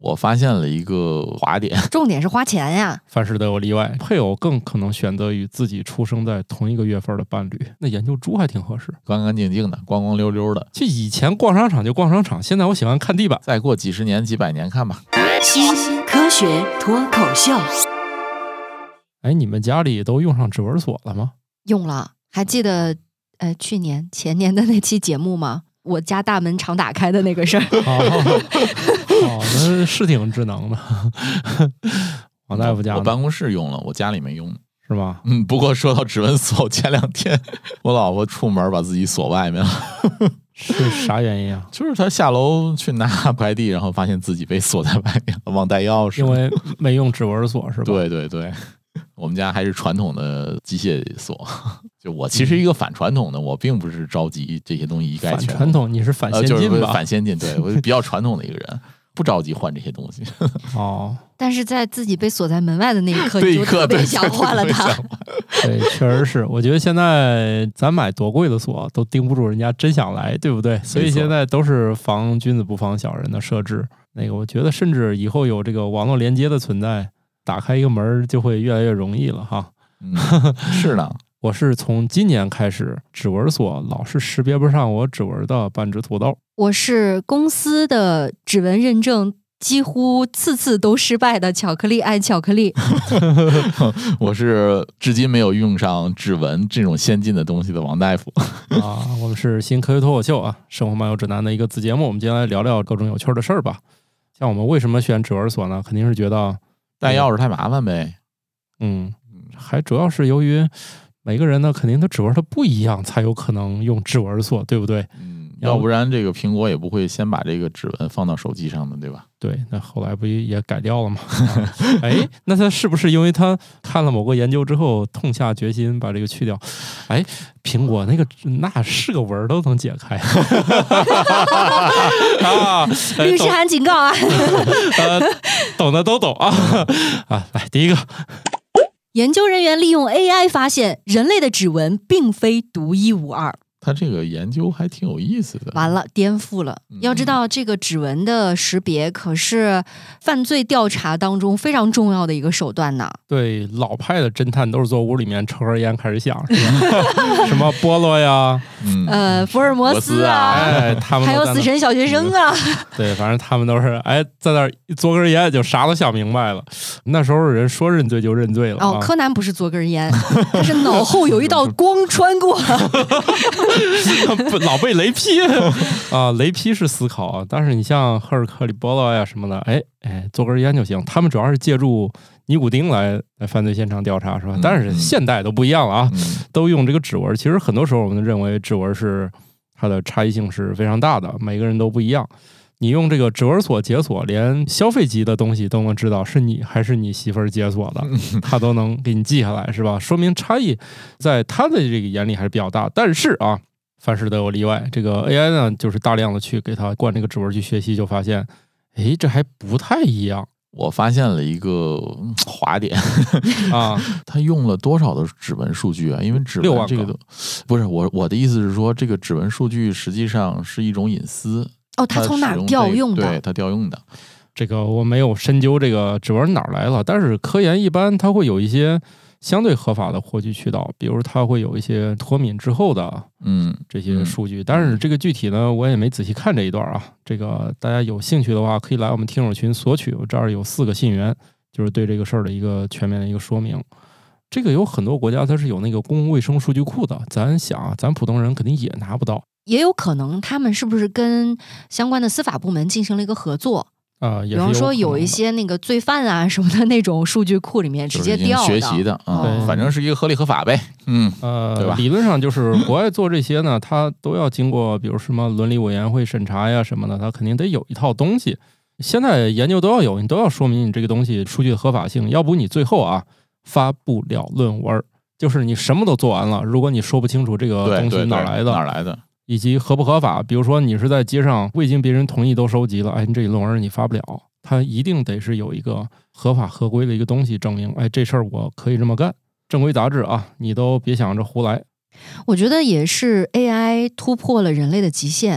我发现了一个滑点， 重点是花钱呀。 凡事都有例外，配偶更可能选择与自己出生在同一个月份的伴侣。那研究猪还挺合适， 干干净净的，光光溜溜的。 就以前逛商场就逛商场，现在我喜欢看地板。 再过几十年、几百年看吧。 新科学脱口秀。 哎，你们家里都用上指纹锁了吗？ 用了，还记得去年前年的那期节目吗？我家大门常打开的那个事儿。 那是挺智能的。王大夫家我办公室用了，我家里没用， 是吧？ 不过说到指纹锁，前2天我老婆出门把自己锁外面了。 是啥原因啊？ 就是她下楼去拿快递，然后发现自己被锁在外面了，忘带钥匙。 因为没用指纹锁是吧？ 对对对，我们家还是传统的机械锁。就我其实一个反传统的，我并不是着急这些东西一概全。 反传统，你是反先进吧？ 就是反先进，对，我是比较传统的一个人，不着急换这些东西。 哦， 但是在自己被锁在门外的那一刻，你就特别想换了它。 对，确实是。我觉得现在咱买多贵的锁都盯不住人家真想来，对不对？所以现在都是防君子不防小人的设置。那个，我觉得甚至以后有这个网络连接的存在，打开一个门就会越来越容易了哈。 是的。 我是从今年开始，指纹锁老是识别不上我指纹的半只土豆。 我是公司的指纹认证几乎次都失败的巧克力爱巧克力。 我是至今没有用上指纹这种先进的东西的王大夫。 我们是新科学脱口秀啊，生活漫游指南的一个子节目。我们今天来聊聊各种有趣的事儿吧。像我们为什么选指纹锁呢？肯定是觉得带钥匙太麻烦呗。 还主要是由于每个人呢，肯定他指纹它不一样，才有可能用指纹锁，对不对？ 要不然这个苹果也不会先把这个指纹放到手机上的，对吧？ 对，那后来不也改掉了吗？哎，那他是不是因为他看了某个研究之后，痛下决心把这个去掉？哎，苹果那是个纹都能解开。 律师函警告啊！ 懂的都懂啊！来第一个。 研究人员利用 AI 发现，人类的指纹并非独一无二。 他这个研究还挺有意思的。 完了，颠覆了。要知道，这个指纹的识别可是犯罪调查当中非常重要的一个手段呢。 对，老派的侦探都是坐屋里面抽根烟开始想，是吧？什么波洛呀， 福尔摩斯啊， 他们还有死神小学生啊。 对，反正他们都是在那儿嘬根烟就啥都想明白了。那时候人说认罪就认罪了。 柯南不是嘬根烟，他是脑后有一道光穿过。 老被雷劈雷劈是思考啊，但是你像赫尔克里波罗呀什么的，嘬根烟就行。他们主要是借助尼古丁来犯罪现场调查，是吧？但是现代都不一样了啊，都用这个指纹。其实很多时候我们认为指纹是它的差异性是非常大的，每个人都不一样。你用这个指纹锁解锁，连消费级的东西都能知道是你还是你媳妇儿解锁的，他都能给你记下来，是吧？说明差异在他的这个眼里还是比较大。但是啊，凡事都有例外。这个 AI 呢，就是大量的去给他灌这个指纹去学习，就发现，这还不太一样。 我发现了一个滑点啊，他用了多少的指纹数据啊？因为指纹这个都不是我的意思是说，这个指纹数据实际上是一种隐私。 他从哪儿调用的？ 对，他调用的。 这个我没有深究这个指纹哪儿来了，但是科研一般它会有一些相对合法的获取渠道，比如它会有一些脱敏之后的这些数据，但是这个具体呢我也没仔细看这一段啊。这个大家有兴趣的话可以来我们听友群索取，我这儿有4个信源，就是对这个事儿的一个全面的一个说明。这个有很多国家它是有那个公共卫生数据库的，咱想啊，咱普通人肯定也拿不到。 也有可能他们是不是跟相关的司法部门进行了一个合作比方说有一些那个罪犯啊什么的那种数据库里面直接调学习的反正是一个合理合法呗。对吧？ 理论上就是国外做这些呢，它都要经过比如什么伦理委员会审查呀什么的，它肯定得有一套东西。现在研究都要有，你都要说明你这个东西数据的合法性，要不你最后发不了论文。就是你什么都做完了，如果你说不清楚这个东西哪来的以及合不合法，比如说你是在街上未经别人同意都收集了，你这论文你发不了，它一定得是有一个合法合规的一个东西证明，这事儿我可以这么干。正规杂志啊，你都别想着胡来。 我觉得也是 AI 突破了人类的极限，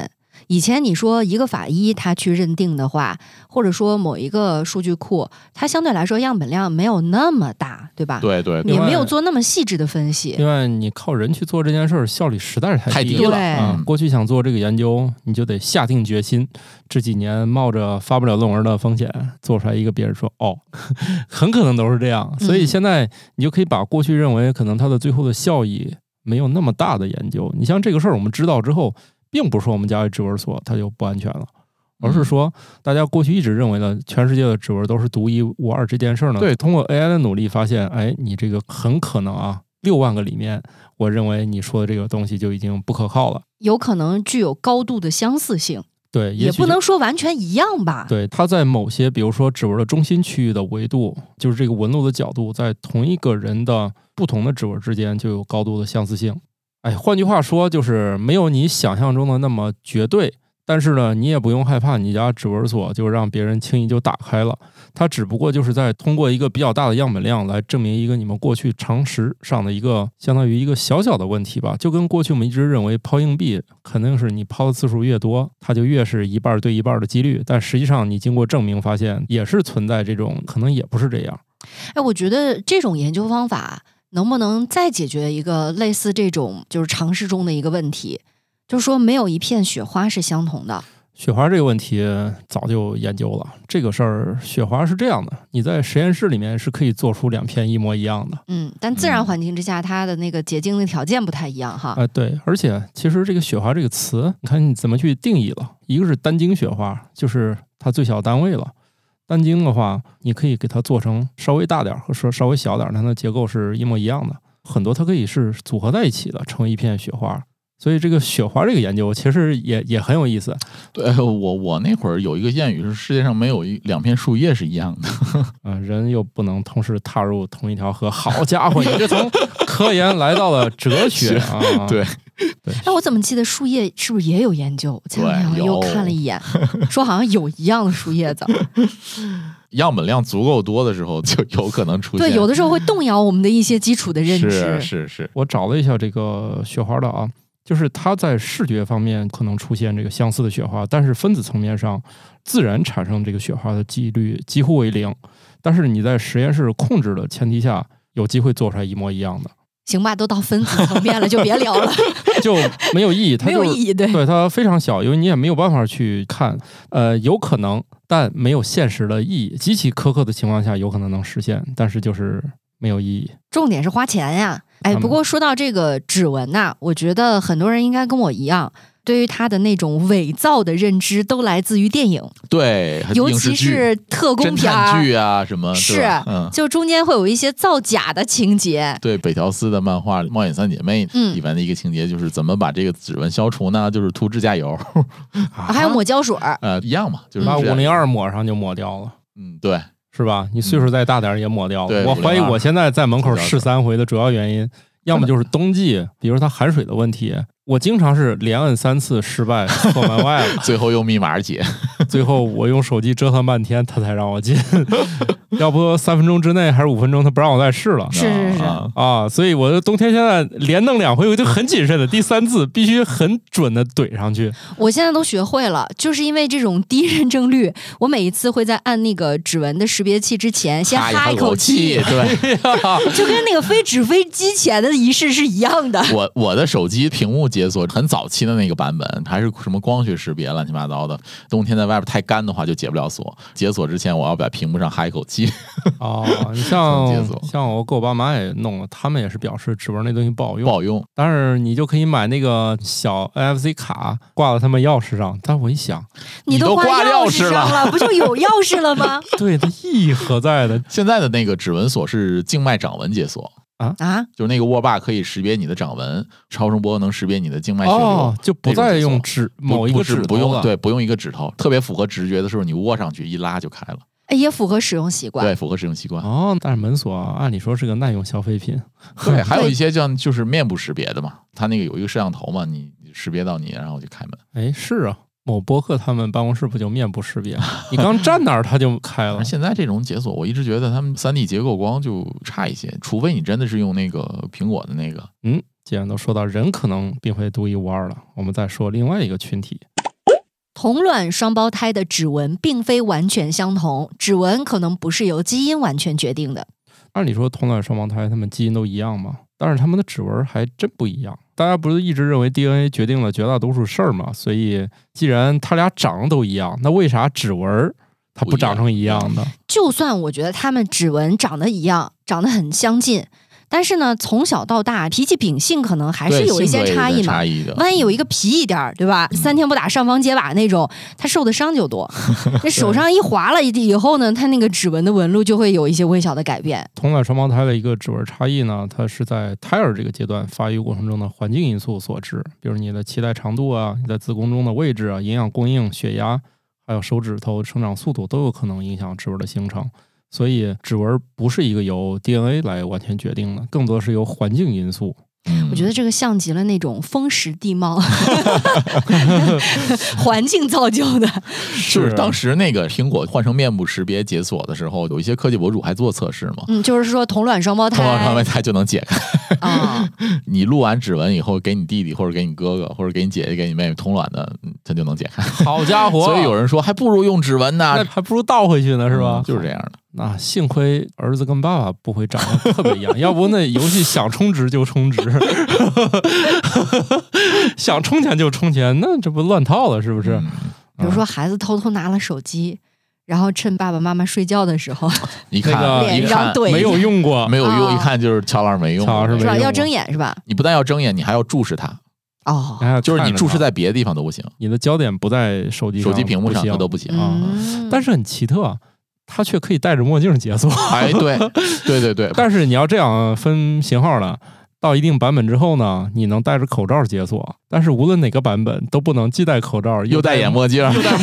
以前你说一个法医他去认定的话，或者说某一个数据库，它相对来说样本量没有那么大，对吧？ 对对， 也没有做那么细致的分析。 因为你靠人去做这件事儿，效率实在是太低了。过去想做这个研究，你就得下定决心，这几年冒着发不了论文的风险做出来一个，别人说很可能都是这样。所以现在你就可以把过去认为可能它的最后的效益没有那么大的研究，你像这个事儿我们知道之后，并不是说我们家里指纹锁它就不安全了，而是说大家过去一直认为的全世界的指纹都是独一无二这件事呢，对，通过 AI 的努力发现，你这个很可能6万个里面，我认为你说的这个东西就已经不可靠了， 有可能具有高度的相似性。 对， 也不能说完全一样吧。 对，它在某些比如说指纹的中心区域的维度，就是这个纹路的角度，在同一个人的不同的指纹之间就有高度的相似性。换句话说，就是没有你想象中的那么绝对，但是呢，你也不用害怕你家指纹锁就让别人轻易就打开了，它只不过就是在通过一个比较大的样本量来证明一个你们过去常识上的一个相当于一个小小的问题吧。就跟过去我们一直认为抛硬币肯定是你抛的次数越多，它就越是1半对1半的几率，但实际上你经过证明发现也是存在这种可能也不是这样。 我觉得这种研究方法能不能再解决一个类似这种就是常识中的一个问题，就是说没有一片雪花是相同的。 雪花这个问题早就研究了，这个事儿雪花是这样的，你在实验室里面是可以做出2片一模一样的， 但自然环境之下它的那个结晶的条件不太一样哈。 对，而且其实这个雪花这个词，你看你怎么去定义了，一个是单晶雪花，就是它最小单位了，单晶的话你可以给它做成稍微大点和稍微小点，它的结构是一模一样的，很多它可以是组合在一起的成为一片雪花。所以这个雪花这个研究其实也很有意思。 对，我那会儿有一个谚语是世界上没有2片树叶是一样的。 人又不能同时踏入同一条河。好家伙，你这从科研来到了哲学啊！ 对。 我怎么记得树叶是不是也有研究？前两天又看了一眼，说好像有一样的树叶子。 样本量足够多的时候，就有可能出现。 对，有的时候会动摇我们的一些基础的认知。 是。 我找了一下这个雪花的就是它在视觉方面可能出现这个相似的雪花，但是分子层面上自然产生这个雪花的几率几乎为0，但是你在实验室控制的前提下，有机会做出来一模一样的。 行吧，都到分子层面了，就别聊了， 就没有意义。 没有意义，对， 它非常小，因为你也没有办法去看。有可能，但没有现实的意义。极其苛刻的情况下，有可能能实现，但是就是没有意义。 重点是花钱呀。不过说到这个指纹我觉得很多人应该跟我一样，对于它的那种伪造的认知都来自于电影， 对， 尤其是特工片、侦探剧啊什么， 是，就中间会有一些造假的情节。 对，北条司的漫画《猫眼三姐妹》里面的一个情节就是怎么把这个指纹消除呢？就是涂指甲油， 还有抹胶水， 一样嘛，就是把502抹上就抹掉了。 对。 是吧？你岁数再大点也抹掉了。 我怀疑我现在在门口试3回的主要原因，要么就是冬季，比如它含水的问题，我经常是连摁3次失败，破门外了， 最后用密码解， 最后我用手机折腾半天，他才让我进。要不3分钟之内还是5分钟，他不让我再试了。 是所以我的冬天现在连弄2回，我就很谨慎的，第3次必须很准的怼上去。 我现在都学会了，就是因为这种低认证率，我每一次会在按那个指纹的识别器之前先哈一口气， 对， 就跟那个飞纸飞机前的仪式是一样的。 我的手机屏幕解锁很早期的那个版本，还是什么光学识别乱七八糟的，冬天在外边太干的话就解不了锁，解锁之前我要在屏幕上哈一口气。 你像我跟我爸妈也弄了，他们也是表示指纹那东西不好用，但是你就可以买那个小 NFC 卡挂到他们钥匙上。但我一想， 你都挂钥匙上了，不就有钥匙了吗？ 对，它意义何在的？ 现在的那个指纹锁是静脉掌纹解锁。就是那个握把可以识别你的掌纹，超声波能识别你的静脉血流， 就不再用某一个指头， 不用一个指头，特别符合直觉的时候，你握上去一拉就开了。 也符合使用习惯， 对，符合使用习惯。 但是门锁按理说是个耐用消费品。 对，还有一些就是面部识别的嘛，它那个有一个摄像头嘛，你识别到你，然后就开门。 是啊。某播客他们办公室不就面部识别？你刚站那儿它就开了。 现在这种解锁，我一直觉得他们3D 结构光就差一些，除非你真的是用那个苹果的那个。 既然都说到人可能并非独一无二了，我们再说另外一个群体。 同卵双胞胎的指纹并非完全相同，指纹可能不是由基因完全决定的。 按理说同卵双胞胎他们基因都一样吗？但是他们的指纹还真不一样。大家不是一直认为 DNA 决定了绝大多数事儿吗？所以既然他俩长得都一样，那为啥指纹它不长成一样的？ 就算我觉得他们指纹长得一样，长得很相近，但是呢，从小到大脾气秉性可能还是有一些差异嘛。万一有一个皮一点，对吧？3天不打上房揭瓦那种，他受的伤就多。那手上一划了以后呢，他那个指纹的纹路就会有一些微小的改变。 同卵双胞胎的一个指纹差异呢，它是在胎儿这个阶段发育过程中的环境因素所致，比如你的脐带长度啊，你在子宫中的位置啊，营养供应、血压，还有手指头生长速度都有可能影响指纹的形成。所以指纹不是一个由 DNA 来完全决定的，更多是由环境因素。 我觉得这个像极了那种风蚀地貌环境造就的。 是当时那个苹果换成面部识别解锁的时候，有一些科技博主还做测试嘛。 就是说同卵双胞胎就能解开你录完指纹以后给你弟弟或者给你哥哥或者给你姐姐给你妹妹同卵的，它就能解开。 好家伙， 所以有人说还不如用指纹呢， 那还不如倒回去呢，是吧？ 就是这样的。 那幸亏儿子跟爸爸不会长得特别一样，要不那游戏想充值就充值想充钱就充钱，那这不乱套了是不是？ 比如说孩子偷偷拿了手机，然后趁爸爸妈妈睡觉的时候， 一看脸上怼没有用过， 没有用，一看就是乔老师没用， 是吧？要睁眼是吧？ 你不但要睁眼，你还要注视它。就是你注视在别的地方都不行， 你的焦点不在手机屏幕上它都不行。 但是很奇特，它却可以戴着墨镜解锁。 哎，对。 但是你要这样分型号了，到一定版本之后呢，你能戴着口罩解锁，但是无论哪个版本都不能既戴口罩又戴眼墨镜，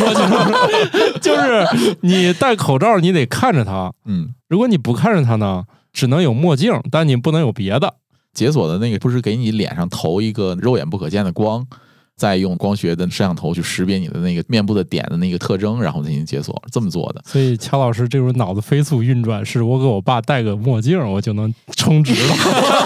就是你戴口罩你得看着它，如果你不看着它呢，只能有墨镜，但你不能有别的。 解锁的那个不是给你脸上投一个肉眼不可见的光，再用光学的摄像头去识别你的那个面部的点的那个特征，然后进行解锁，这么做的。 所以乔老师这种脑子飞速运转，是我给我爸戴个墨镜，我就能充值了。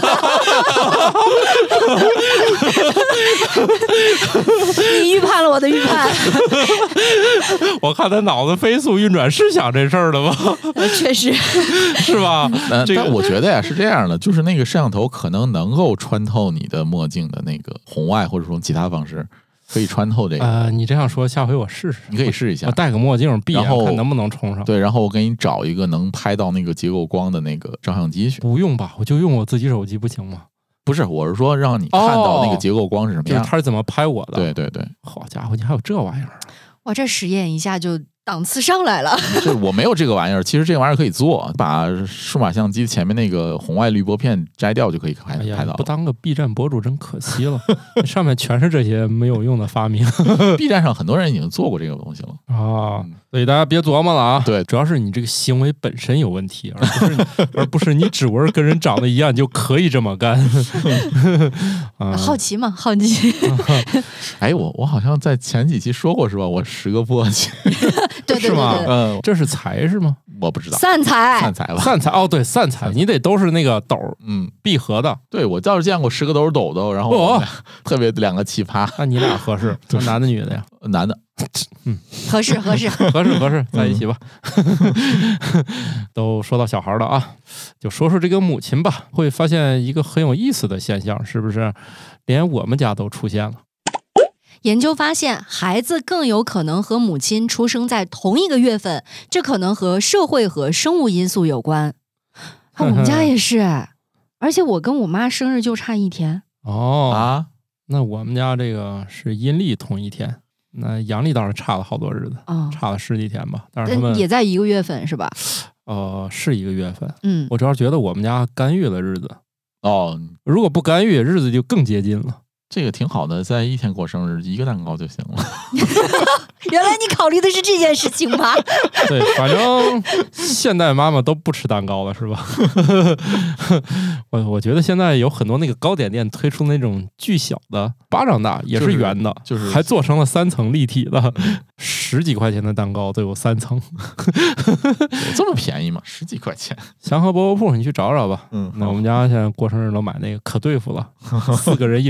你预判了我的预判。 我看他脑子飞速运转是想这事儿的吗？ 确实是吧？ 但我觉得呀是这样的，就是那个摄像头可能够穿透你的墨镜的那个红外，或者说其他方式可以穿透这个。 你这样说，下回我试试。 你可以试一下， 我戴个墨镜闭眼看能不能冲上。 对，然后我给你找一个能拍到那个结构光的那个照相机去。 不用吧，我就用我自己手机不行吗？ 不是，我是说让你看到那个结构光是什么样， 就是他是怎么拍我的。 对。 好家伙，你还有这玩意儿！ 哇，这实验一下就档次上来了。 是我没有这个玩意儿，其实这个玩意儿可以做，把数码相机前面那个红外滤波片摘掉就可以拍到。 不当个 B 站博主真可惜了，上面全是这些没有用的发明。 B 站上很多人已经做过这个东西了啊，所以大家别琢磨了啊。 对， 主要是你这个行为本身有问题，而不是你指纹跟人长得一样就可以这么干。 好奇嘛，好奇。 哎， 我好像在前几期说过是吧？我10个簸箕。 对， 是吗？这是财是吗？ 我不知道。 散财吧？ 散财哦，对，散财，你得都是那个斗，闭合的。 对，我倒是见过10个都是斗斗，然后特别2个奇葩。 那你俩合适？男的女的呀？ 男的。 合适， 在一起吧。都说到小孩了啊，就说说这个母亲吧。会发现一个很有意思的现象，是不是？连我们家都出现了。 研究发现，孩子更有可能和母亲出生在同一个月份，这可能和社会和生物因素有关。我们家也是，而且我跟我妈生日就差1天。 那我们家这个是阴历同一天，那阳历倒是差了好多日子，差了10几天吧。但是他们也在一个月份是吧？ 是一个月份。我主要觉得我们家干预了日子。如果不干预，日子就更接近了。 这个挺好的，在1天过生日，1个蛋糕就行了。 原来你考虑的是这件事情吗？ 对，反正现代妈妈都不吃蛋糕了，是吧？我觉得现在有很多那个糕点店推出那种巨小的巴掌大，也是圆的， 就是还做成了3层立体的，10几块钱的蛋糕都有3层。 这么便宜吗？10几块钱？ 祥和饽饽铺你去找找吧。那我们家现在过生日都买那个，可对付了，4个人1人1口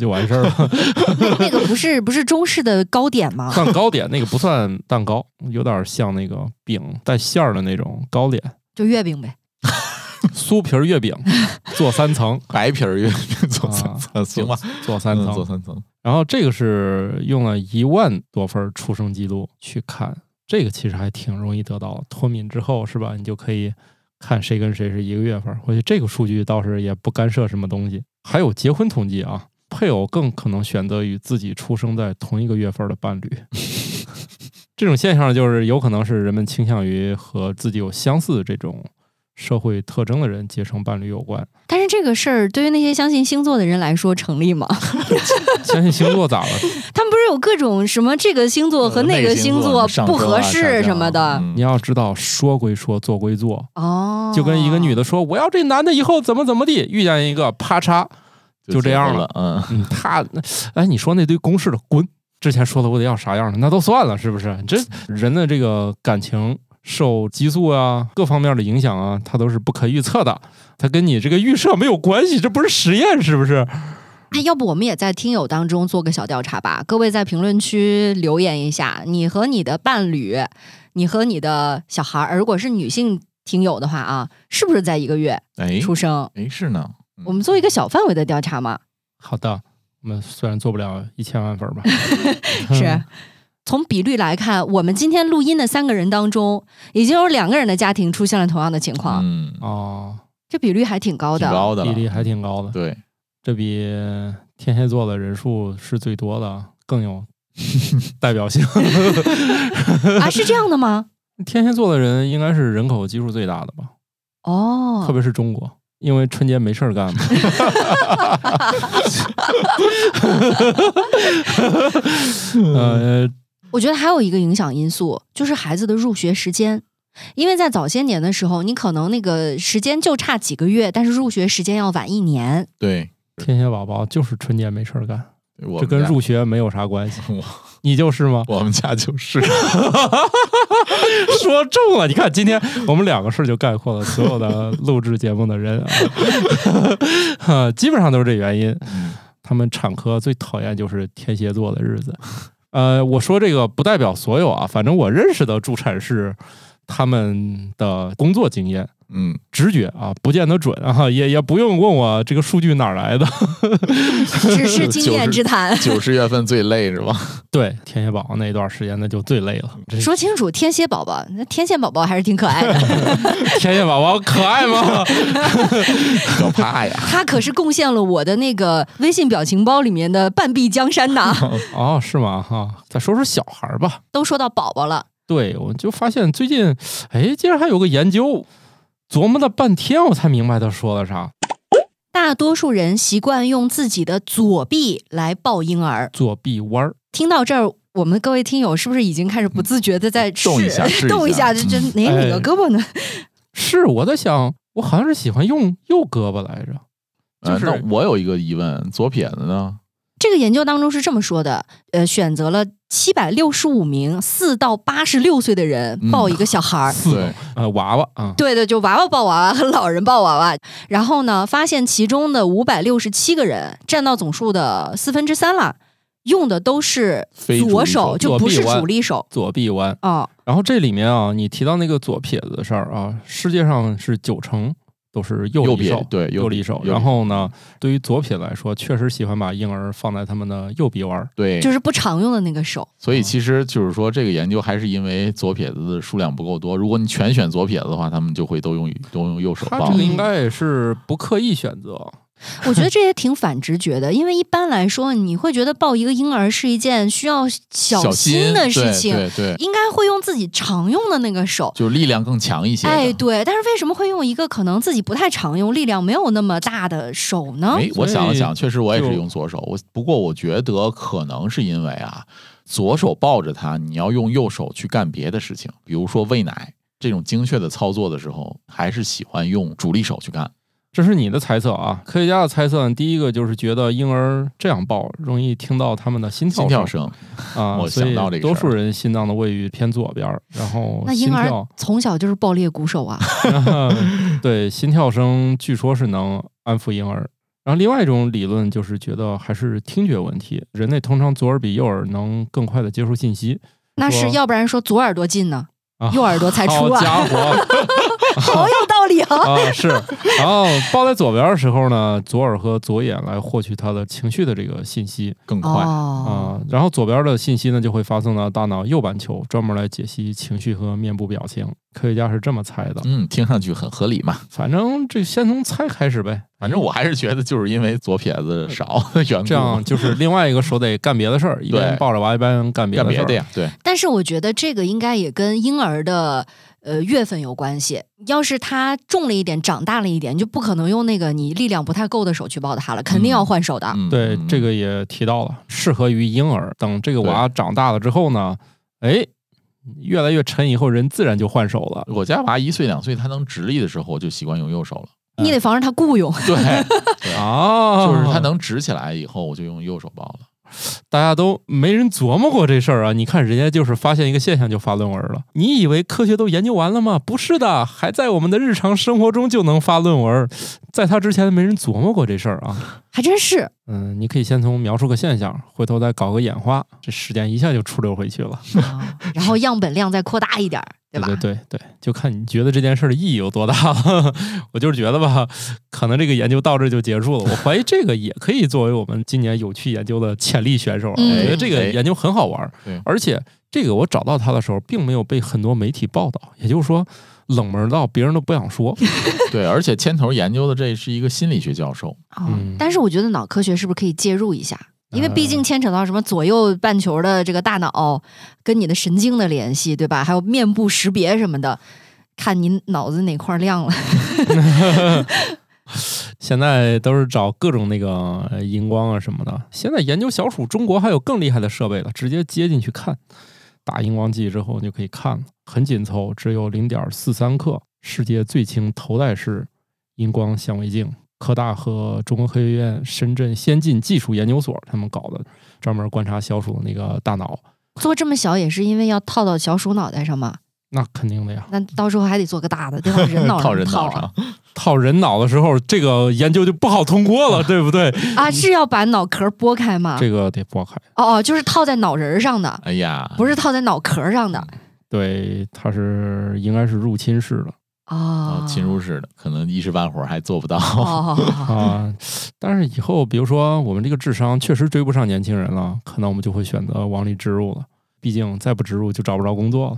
就完事儿了。 那个不是中式的糕点吗？ 算糕点，那个不算蛋糕，有点像那个饼带馅儿的那种糕点， 就月饼呗。 酥皮月饼做3层， 白皮月饼做3层，行吧？ 做3层， 做3层。 然后这个是用了1万多份出生记录去看，这个其实还挺容易得到。脱敏之后是吧？你就可以看谁跟谁是一个月份。或许这个数据倒是也不干涉什么东西。还有结婚统计啊，配偶更可能选择与自己出生在同一个月份的伴侣。这种现象就是有可能是人们倾向于和自己有相似的这种社会特征的人结成伴侣有关。 但是这个事儿对于那些相信星座的人来说成立吗？ 相信星座咋了？ 他们不是有各种什么这个星座和那个星座不合适什么的？ 你要知道，说归说，做归做。 哦， 就跟一个女的说我要这男的以后怎么地，遇见一个啪嚓就这样了。你说那堆公式的滚，之前说的我得要啥样的那都算了，是不是？这人的这个感情受激素啊各方面的影响啊，它都是不可预测的，它跟你这个预设没有关系，这不是实验，是不是？ 要不我们也在听友当中做个小调查吧，各位在评论区留言一下，你和你的伴侣，你和你的小孩，如果是女性听友的话啊，是不是在一个月出生？ 是呢。 我们做一个小范围的调查嘛。 好的，我们虽然做不了1000万粉吧。 是。从比率来看，我们今天录音的3个人当中，已经有2个人的家庭出现了同样的情况。这比率还挺高的， 比例还挺高的。 对， 这比天蝎座的人数是最多的，更有代表性。 啊，是这样的吗？ 天蝎座的人应该是人口基数最大的吧？ 哦， 特别是中国，因为春节没事干嘛。 我觉得还有一个影响因素，就是孩子的入学时间。因为在早些年的时候，你可能那个时间就差几个月，但是入学时间要晚1年。 对， 天蝎宝宝就是春节没事干，这跟入学没有啥关系。你就是吗？ 我们家就是。 说中了，你看今天我们2个事就概括了所有的录制节目的人啊，基本上都是这原因。他们产科最讨厌就是天蝎座的日子。我说这个不代表所有啊，反正我认识的助产士，他们的工作经验，直觉啊，不见得准啊，也不用问我这个数据哪来的， 只是经验之谈。 90月份最累是吧？ 对，天蝎宝宝那段时间那就最累了。 说清楚，天蝎宝宝，那天线宝宝还是挺可爱的。 天蝎宝宝可爱吗？ 可怕呀！ 他可是贡献了我的那个微信表情包里面的半壁江山呐。 哦，是吗？哈，再说说小孩吧。 都说到宝宝了。 对，我就发现最近，竟然还有个研究，琢磨了半天，我才明白他说了啥。 大多数人习惯用自己的左臂来抱婴儿， 左臂弯。听到这儿，我们各位听友是不是已经开始不自觉的在动一下， 动一下？这哪个胳膊呢？ 是我在想，我好像是喜欢用右胳膊来着。 那我有一个疑问，左撇子呢？ 这个研究当中是这么说的，选择了765名4到86岁的人抱一个小孩， 娃娃啊， 对，就娃娃抱娃娃和老人抱娃娃。然后呢，发现其中的567个人，占到总数的3/4了，用的都是左手，就不是主力手， 左臂弯啊。然后这里面啊，你提到那个左撇子的事儿啊，世界上是90%。都是右利手， 对， 右利手。然后呢，对于左撇子来说，确实喜欢把婴儿放在他们的右臂弯， 对， 就是不常用的那个手。 所以其实就是说，这个研究还是因为左撇子的数量不够多。如果你全选左撇子的话，他们就会都用右手抱。 他这个应该也是不刻意选择。 我觉得这也挺反直觉的，因为一般来说，你会觉得抱一个婴儿是一件需要小心的事情， 对， 应该会用自己常用的那个手， 就力量更强一些。 对，但是为什么会用一个可能自己不太常用、力量没有那么大的手呢？ 我想了想，确实我也是用左手，不过我觉得可能是因为啊，左手抱着它，你要用右手去干别的事情，比如说喂奶这种精确的操作的时候，还是喜欢用主力手去干。 这是你的猜测啊，科学家的猜测，第一个就是觉得婴儿这样抱容易听到他们的心跳声啊， 我想到这个， 多数人心脏的位于偏左边，然后那婴儿从小就是爆裂鼓手啊。 对，心跳声据说是能安抚婴儿， 然后另外一种理论就是觉得还是听觉问题，人类通常左耳比右耳能更快的接受信息。 那是要不然说左耳朵进呢，右耳朵才出啊！ 好家伙， 好有道理啊！ 是。然后抱在左边的时候呢，左耳和左眼来获取他的情绪的这个信息更快然后左边的信息呢就会发送到大脑右半球，专门来解析情绪和面部表情。科学家是这么猜的。 听上去很合理嘛。 反正这先从猜开始呗。 反正我还是觉得就是因为左撇子少的缘故， 这样就是另外一个手得干别的事儿，一边抱着娃一边干别的事儿呀。对。 但是我觉得这个应该也跟婴儿的月份有关系。要是他重了一点，长大了一点，就不可能用那个你力量不太够的手去抱他了，肯定要换手的。 对，这个也提到了，适合于婴儿。等这个娃长大了之后呢，越来越沉以后，人自然就换手了。 我家娃1岁2岁，他能直立的时候，我就习惯用右手了。 你得防止他雇佣。 对就是他能直起来以后，我就用右手抱了。 大家都没人琢磨过这事儿啊！你看人家就是发现一个现象就发论文了。你以为科学都研究完了吗？不是的，还在我们的日常生活中就能发论文。在他之前没人琢磨过这事儿啊， 还真是。 你可以先从描述个现象，回头再搞个演化，这时间一下就出溜回去了。 然后样本量再扩大一点，对吧？ 对，就看你觉得这件事的意义有多大了。我就是觉得吧，可能这个研究到这就结束了。我怀疑这个也可以作为我们今年有趣研究的潜力选手。我觉得这个研究很好玩，而且这个我找到他的时候，并没有被很多媒体报道，也就是说冷门到别人都不想说。 对，而且牵头研究的这是一个心理学教授。 但是我觉得脑科学是不是可以介入一下？因为毕竟牵扯到什么左右半球的这个大脑跟你的神经的联系，对吧？还有面部识别什么的，看你脑子哪块亮了。 现在都是找各种那个荧光啊什么的。现在研究小鼠，中国还有更厉害的设备了，直接接进去看，打荧光剂之后就可以看了，很紧凑，只有 0.43 克，世界最轻头戴式荧光显微镜。科大和中国科学院深圳先进技术研究所他们搞的，专门观察小鼠的那个大脑。 做这么小也是因为要套到小鼠脑袋上吗？ 那肯定的呀。 那到时候还得做个大的，对吧？人脑上套人脑上， 套人脑的时候，这个研究就不好通过了，对不对？ 啊，是要把脑壳剥开吗？ 这个得剥开。 就是套在脑仁上的。 哎呀， 不是套在脑壳上的。 对，它应该是入侵式的。 侵入式的，可能一时半会儿还做不到。 但是以后比如说我们这个智商确实追不上年轻人了，可能我们就会选择往里植入了，毕竟再不植入就找不着工作了。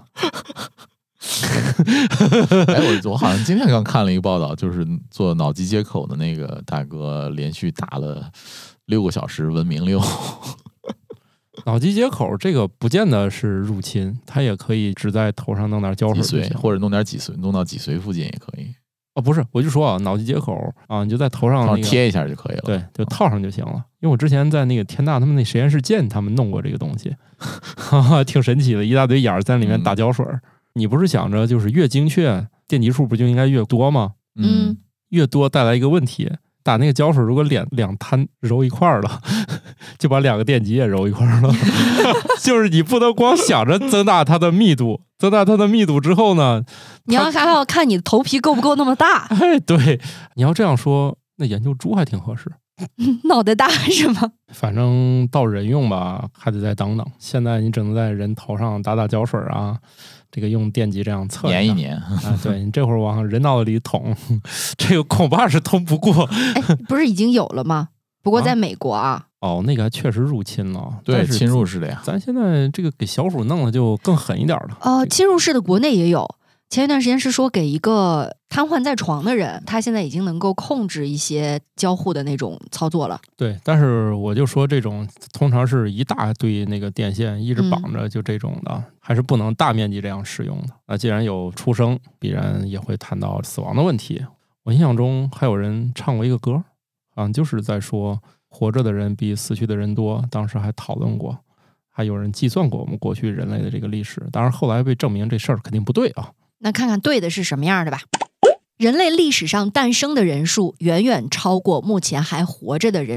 我好像今天刚看了一个报道，就是做脑机接口的那个大哥连续打了6个小时文明6。 脑机接口这个不见得是入侵，它也可以只在头上弄点胶水， 或者弄点脊髓，弄到脊髓附近也可以。 不是，我就说啊，脑机接口啊，你就在头上贴一下就可以了， 对，就套上就行了。因为我之前在那个天大他们那实验室见他们弄过这个东西，挺神奇的，一大堆眼儿在里面打胶水。你不是想着就是越精确，电极数不就应该越多吗？越多带来一个问题。打那个胶水，如果两滩揉一块儿了，就把2个电极也揉一块儿了。就是你不能光想着增大它的密度，增大它的密度之后呢， 你还要看你的头皮够不够那么大。 对，你要这样说，那研究猪还挺合适。 脑袋大是吗？ 反正到人用吧，还得再等等。现在你只能在人头上打胶水啊。这个用电极这样测粘一粘对，你这会儿往人脑里捅，这个恐怕是通不过。 不是已经有了吗？不过在美国啊。 那个确实入侵了， 对，侵入式的呀。 咱现在这个给小鼠弄的就更狠一点了。 侵入式的国内也有。前一段时间是说给一个瘫痪在床的人，他现在已经能够控制一些交互的那种操作了。 对，但是我就说这种通常是一大堆那个电线一直绑着，就这种的，还是不能大面积这样使用的。那既然有出生，必然也会谈到死亡的问题。我印象中还有人唱过一个歌，就是在说活着的人比死去的人多，当时还讨论过，还有人计算过我们过去人类的这个历史。当然后来被证明这事儿肯定不对啊。 那看看对的是什么样的吧。人类历史上诞生的人数远远超过目前还活着的人数。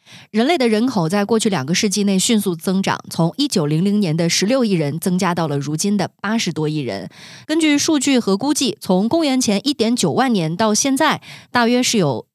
人类的人口在过去2个世纪内迅速增长，从1900年的16亿人增加到了如今的80多亿人。根据数据和估计，从公元前1.9万年到现在，大约是有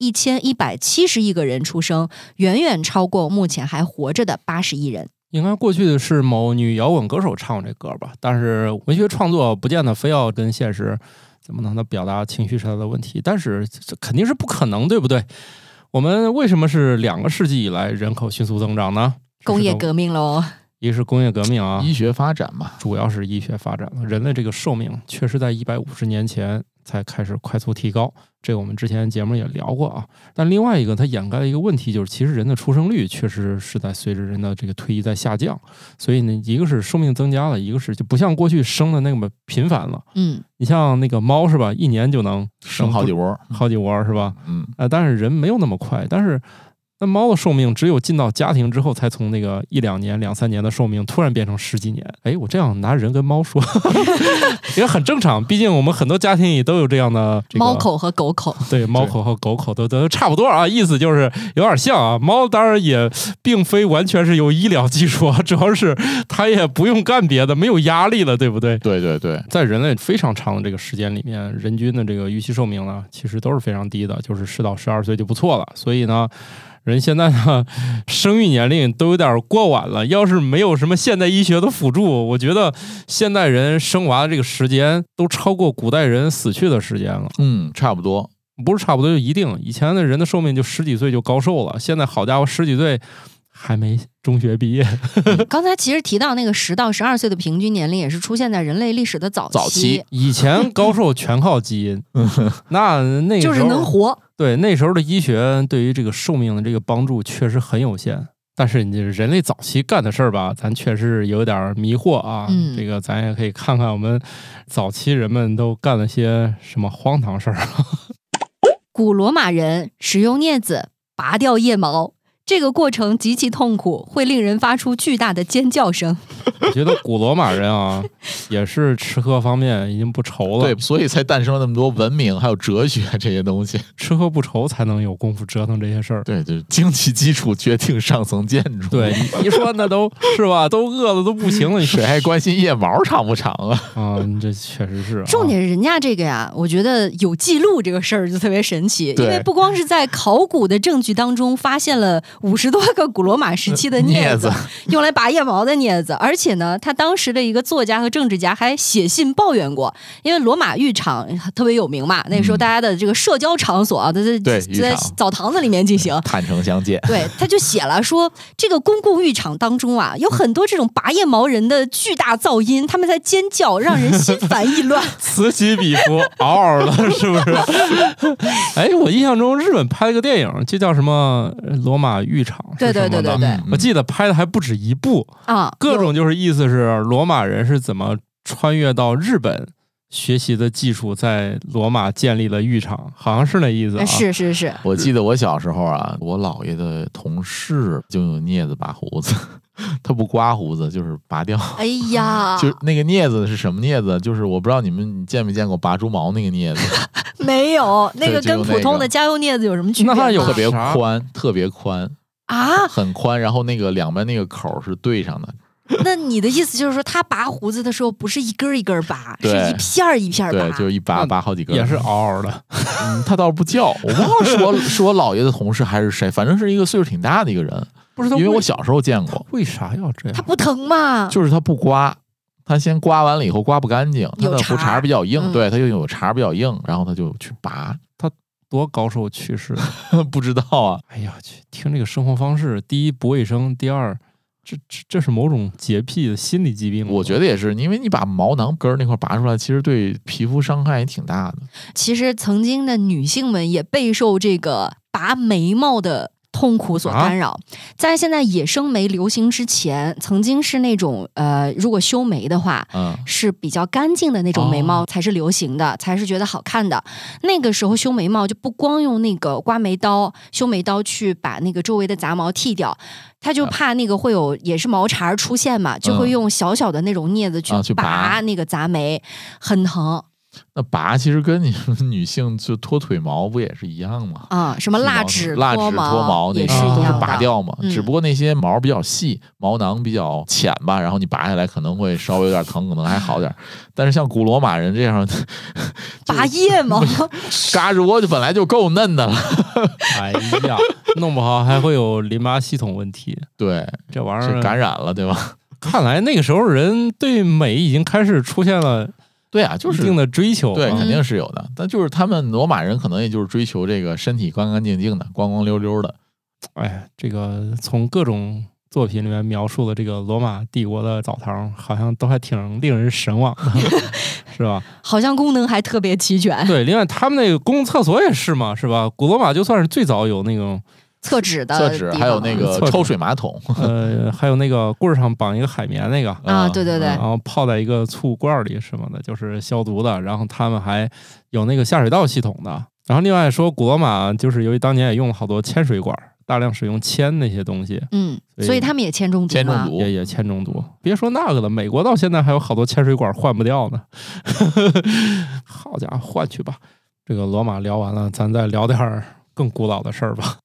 1170亿个人出生，远远超过目前还活着的80亿人。 应该过去的是某女摇滚歌手唱这歌吧，但是文学创作不见得非要跟现实怎么能表达情绪上的问题，但是这肯定是不可能，对不对？我们为什么是2个世纪以来人口迅速增长呢？ 工业革命喽， 一个是工业革命啊， 医学发展嘛， 主要是医学发展了。人类这个寿命确实在150年前才开始快速提高，这个我们之前节目也聊过啊。但另外一个它掩盖了一个问题，就是其实人的出生率确实是在随着人的这个推移在下降，所以呢，一个是寿命增加了，一个是就不像过去生的那么频繁了。你像那个猫是吧，1年就能生好几窝是吧？但是人没有那么快，但是那猫的寿命只有进到家庭之后，才从那个1-2年、2-3年的寿命突然变成10几年。哎，我这样拿人跟猫说也很正常，毕竟我们很多家庭里都有这样的、 猫口和狗口。 对，猫口和狗口都差不多啊，意思就是有点像啊。猫当然也并非完全是有医疗技术啊，主要是它也不用干别的，没有压力了，对不对？ 对对对， 在人类非常长的这个时间里面，人均的这个预期寿命呢，其实都是非常低的，就是10到12岁就不错了。所以呢，人现在呢，生育年龄都有点过晚了。要是没有什么现代医学的辅助，我觉得现代人生娃的这个时间都超过古代人死去的时间了。 差不多， 不是差不多就一定。以前的人的寿命就10几岁就高寿了，现在好家伙，10几岁还没中学毕业。 刚才其实提到那个10到12岁的平均年龄，也是出现在人类历史的早期。 以前高寿全靠基因，那个时候就是能活。 对，那时候的医学对于这个寿命的这个帮助确实很有限。但是你人类早期干的事儿吧，咱确实有点迷惑啊。这个咱也可以看看我们早期人们都干了些什么荒唐事儿。 古罗马人使用镊子拔掉腋毛，这个过程极其痛苦，会令人发出巨大的尖叫声。 我觉得古罗马人啊，也是吃喝方面已经不愁了， 对，所以才诞生了那么多文明，还有哲学这些东西。 吃喝不愁，才能有功夫折腾这些事儿。 对，就是经济基础决定上层建筑。 对，你说那都是吧，都饿的都不行了，你谁还关心腋毛长不长啊？ 你这确实是。 重点是人家这个呀，我觉得有记录这个事儿就特别神奇，因为不光是在考古的证据当中发现了50多个古罗马时期的镊子，用来拔腋毛的镊子，而且呢，他当时的一个作家和政治家还写信抱怨过，因为罗马浴场特别有名嘛，那个时候大家的这个社交场所啊，在澡堂子里面进行， 坦诚相见。 对，他就写了说，这个公共浴场当中啊，有很多这种拔腋毛人的巨大噪音，他们在尖叫，让人心烦意乱， 此起彼伏，嗷嗷的，是不是？哎，我印象中日本拍了个电影，就叫什么罗马浴场。 对， 我记得拍的还不止一部啊， 各种就是意思是罗马人是怎么穿越到日本学习的技术，在罗马建立了浴场，好像是那意思啊。 是。 我记得我小时候啊，我姥爷的同事就用镊子拔胡子，他不刮胡子，就是拔掉。 哎呀， 就那个镊子是什么镊子？就是我不知道你见没见过拔猪毛那个镊子。 没有，那个跟普通的家用镊子有什么区别？ 那有特别宽啊， 很宽，然后那个两边那个口是对上的。 那你的意思就是说，他拔胡子的时候不是一根一根拔，是一片一片拔， 对，就是一拔好几根， 也是嗷嗷的。 他倒是不叫，我忘了是我姥爷的同事还是谁，反正是一个岁数挺大的一个人， 不知道， 因为我小时候见过。 为啥要这样？ 他不疼吗？ 就是他不刮，他先刮完了以后刮不干净，他的胡茬比较硬，对，他就有茬比较硬，然后他就去拔。 他多高寿去世？ 不知道啊。 哎呀，听这个生活方式，第一不卫生，第二。这是某种洁癖的心理疾病， 我觉得也是，因为你把毛囊根那块拔出来，其实对皮肤伤害也挺大的。 其实曾经的女性们也备受这个拔眉毛的痛苦所干扰。在现在野生眉流行之前，曾经是那种如果修眉的话，是比较干净的那种眉毛才是流行的，才是觉得好看的。那个时候修眉毛就不光用那个刮眉刀、修眉刀去把那个周围的杂毛剃掉，他就怕那个会有也是毛茬出现嘛，就会用小小的那种镊子去拔那个杂眉，很疼。 那拔其实跟你女性就脱腿毛不也是一样吗？ 啊，什么蜡质脱毛也是一样的， 都是拔掉嘛。只不过那些毛比较细，毛囊比较浅吧，然后你拔下来可能会稍微有点疼，可能还好点。但是像古罗马人这样， 拔腋毛， 嘎吱窝就本来就够嫩的了。 哎呀，弄不好还会有淋巴系统问题。 对， 这玩意儿感染了，对吧？ 看来那个时候人对美已经开始出现了。 对啊，就是一定的追求， 对，肯定是有的。但就是他们罗马人可能也就是追求这个身体干干净净的、光光溜溜的。 哎，这个从各种作品里面描述的这个罗马帝国的澡堂，好像都还挺令人神往的，是吧？ 好像功能还特别齐全。 对，另外他们那个公共厕所也是嘛，是吧？古罗马就算是最早有那种。 厕纸， 还有那个抽水马桶， 还有那个棍上绑一个海绵那个啊，对对对， 然后泡在一个醋罐里什么的，就是消毒的。然后他们还有那个下水道系统的。然后另外说，古罗马就是由于当年也用了好多铅水管，大量使用铅那些东西， 所以他们也铅中毒， 也铅中毒。别说那个了，美国到现在还有好多铅水管换不掉呢。好家伙，换去吧。这个罗马聊完了，咱再聊点更古老的事儿吧。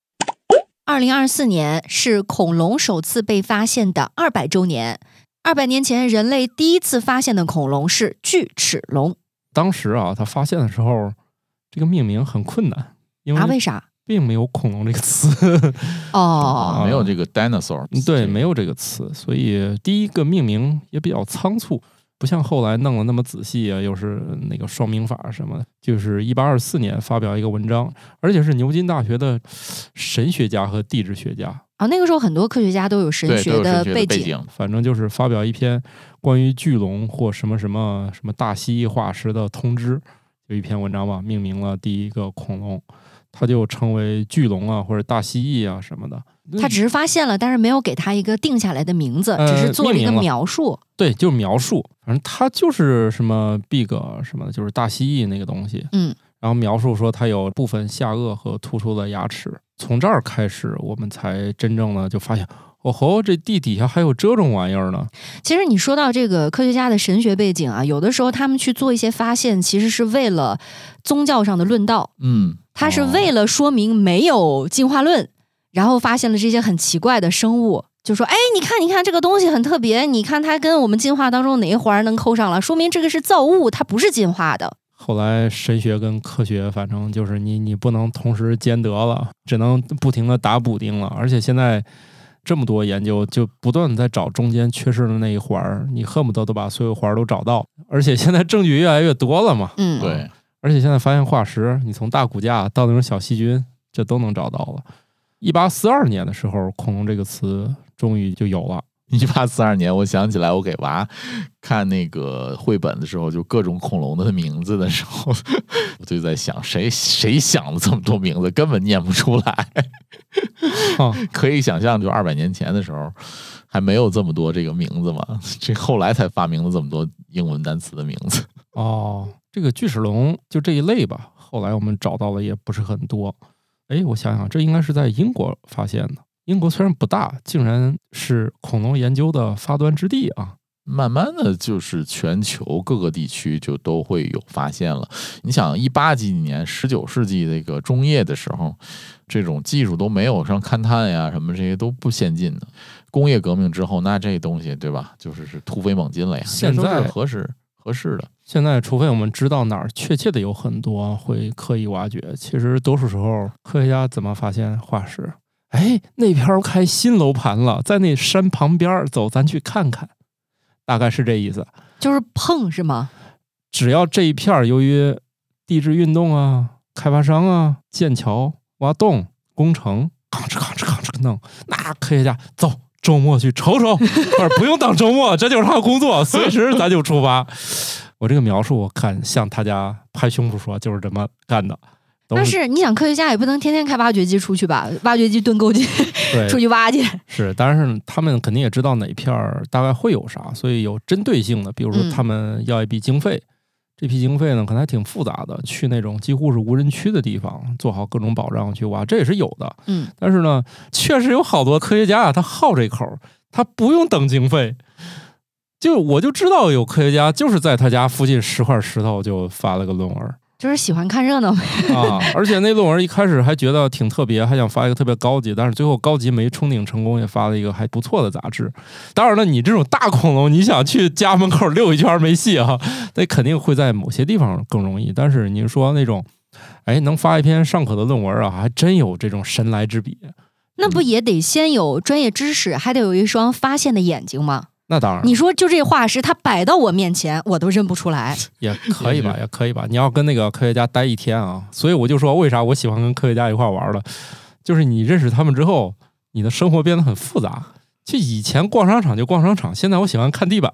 2024年是恐龙首次被发现的200周年。200年前，人类第一次发现的恐龙是巨齿龙。 当时啊，他发现的时候，这个命名很困难，因为为啥？ 并没有恐龙这个词没有这个 dinosaur， 对，没有这个词，所以第一个命名也比较仓促。不像后来弄得那么仔细啊，又是那个双名法什么的。就是1824年发表一个文章，而且是牛津大学的神学家和地质学家啊。那个时候很多科学家都有神学的背景， 反正就是发表一篇关于巨龙或什么什么什么大蜥蜴化石的通知，有一篇文章吧，命名了第一个恐龙，它就称为巨龙啊或者大蜥蜴啊什么的。 他只是发现了，但是没有给他一个定下来的名字，只是做了一个描述。 对，就是描述，反正它就是什么 big 什么的，就是大蜥蜴那个东西。然后描述说它有部分下颚和突出的牙齿。从这儿开始，我们才真正的就发现，哦吼，这地底下还有这种玩意儿呢。 其实你说到这个科学家的神学背景啊，有的时候他们去做一些发现，其实是为了宗教上的论道。他是为了说明没有进化论。然后发现了这些很奇怪的生物，就说：“哎，你看这个东西很特别，你看它跟我们进化当中哪一环能扣上了，说明这个是造物，它不是进化的。” 后来神学跟科学，反正就是你不能同时兼得了，只能不停的打补丁了。而且现在这么多研究，就不断的在找中间缺失的那一环，你恨不得都把所有环都找到。而且现在证据越来越多了嘛， 对。 而且现在发现化石，你从大骨架到那种小细菌，这都能找到了。1842年的时候，恐龙这个词终于就有了。 1842年，我想起来，我给娃看那个绘本的时候，就各种恐龙的名字的时候，我就在想，谁想了这么多名字，根本念不出来。可以想象，就200年前的时候，还没有这么多这个名字嘛？这后来才发明了这么多英文单词的名字。 这个巨齿龙就这一类吧，后来我们找到了也不是很多。我想想，这应该是在英国发现的。英国虽然不大，竟然是恐龙研究的发端之地啊！ 慢慢的就是全球各个地区就都会有发现了。你想18几年19世纪那个中叶的时候，这种技术都没有，像勘探呀什么这些都不先进的。工业革命之后，那这东西对吧，就是突飞猛进了呀。 现在合适的。 现在除非我们知道哪儿确切的有很多会刻意挖掘，其实多数时候科学家怎么发现化石？那边开新楼盘了，在那山旁边，走，咱去看看。大概是这意思， 就是碰是吗？ 只要这一片由于地质运动啊、开发商啊、建桥、挖洞、工程，吭哧弄，那科学家走。周末去瞅瞅，不用等周末，这就是他的工作，随时咱就出发。我这个描述，我看像他家拍胸脯说就是这么干的。 但是你想，科学家也不能天天开挖掘机出去吧？挖掘机盾构机出去挖去。 是，但是他们肯定也知道哪片大概会有啥，所以有针对性的，比如说他们要一笔经费。这批经费呢，可能还挺复杂的，去那种几乎是无人区的地方，做好各种保障去挖，这也是有的。但是呢，确实有好多科学家他好这口，他不用等经费， 就我就知道有科学家就是在他家附近10块石头就发了个论文， 就是喜欢看热闹啊！而且那论文一开始还觉得挺特别，还想发一个特别高级，但是最后高级没冲顶成功，也发了一个还不错的杂志。当然了，你这种大恐龙，你想去家门口溜一圈没戏啊，那肯定会在某些地方更容易。但是你说那种，能发一篇尚可的论文啊，还真有这种神来之笔。 那不也得先有专业知识，还得有一双发现的眼睛吗？ 那当然， 你说就这化石，它摆到我面前，我都认不出来。 也可以吧，也可以吧。你要跟那个科学家待一天啊，所以我就说，为啥我喜欢跟科学家一块玩了，就是你认识他们之后，你的生活变得很复杂。就以前逛商场就逛商场，现在我喜欢看地板。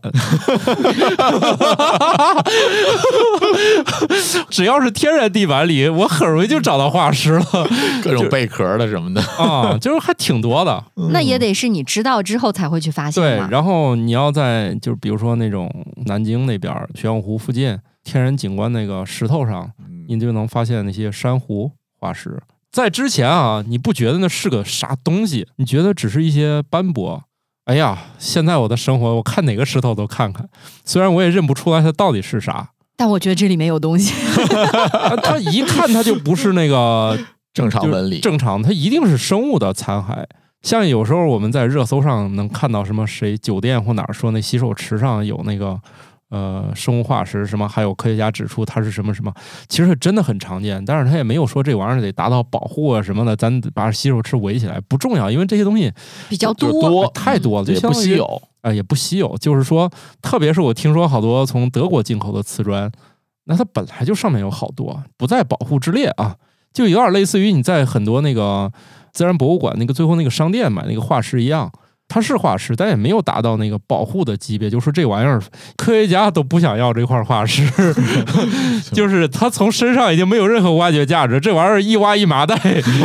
只要是天然地板里，我很容易就找到化石了， 各种贝壳的什么的啊，就是还挺多的。 那也得是你知道之后才会去发现。 对，然后你要在就是比如说那种南京那边玄武湖附近天然景观那个石头上，你就能发现那些珊瑚化石。在之前啊，你不觉得那是个啥东西，你觉得只是一些斑驳。哎呀，现在我的生活，我看哪个石头都看看，虽然我也认不出来它到底是啥， 但我觉得这里面有东西。 它一看它就不是那个正常纹理， 正常，它一定是生物的残骸。像有时候我们在热搜上能看到什么谁酒店或哪儿说那洗手池上有那个生物化石什么，还有科学家指出它是什么什么，其实真的很常见，但是他也没有说这玩意儿得达到保护啊什么的，咱把洗手池围起来不重要，因为这些东西比较多， 太多了， 也不稀有也不稀有。就是说，特别是我听说好多从德国进口的瓷砖，那它本来就上面有好多不在保护之列啊，就有点类似于你在很多那个自然博物馆那个最后那个商店买那个化石一样。它是化石，但也没有达到那个保护的级别，就是说这玩意儿科学家都不想要这块化石，就是它从身上已经没有任何挖掘价值，这玩意儿一挖一麻袋。